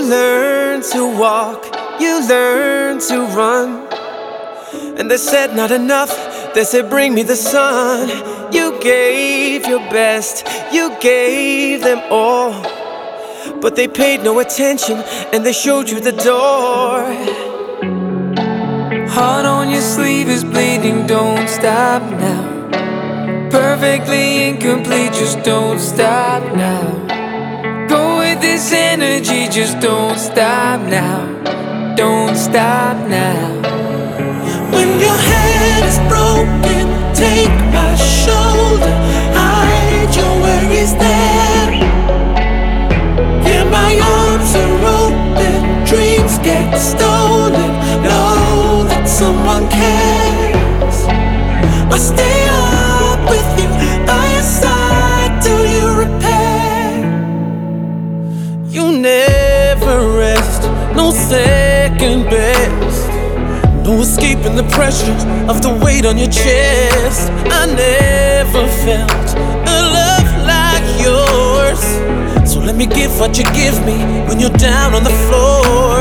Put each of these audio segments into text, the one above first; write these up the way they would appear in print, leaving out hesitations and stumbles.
learn to walk, you learn to run. And they said not enough, they said bring me the sun. You gave your best, you gave them all, but they paid no attention and they showed you the door. Heart on your sleeve is bleeding, don't stop now. Perfectly incomplete, just don't stop now. Go with this energy, just don't stop now. Don't stop now. When your head is broken, take my shoulder, hide your worries there. Yeah, my arms are open, dreams get stolen. Know that someone cares. I'll stay up with you, by your side till you repair. You never rest, no second best. No escaping the pressure of the weight on your chest. I never felt a love like yours, so let me give what you give me when you're down on the floor.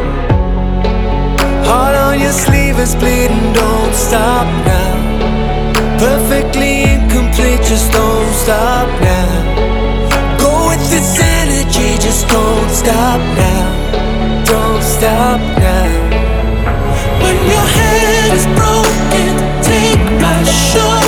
Heart on your sleeve is bleeding, don't stop now. Perfectly incomplete, just don't stop now. Go with this energy, just don't stop now. Don't stop now. When your head is broken, take my shoulder.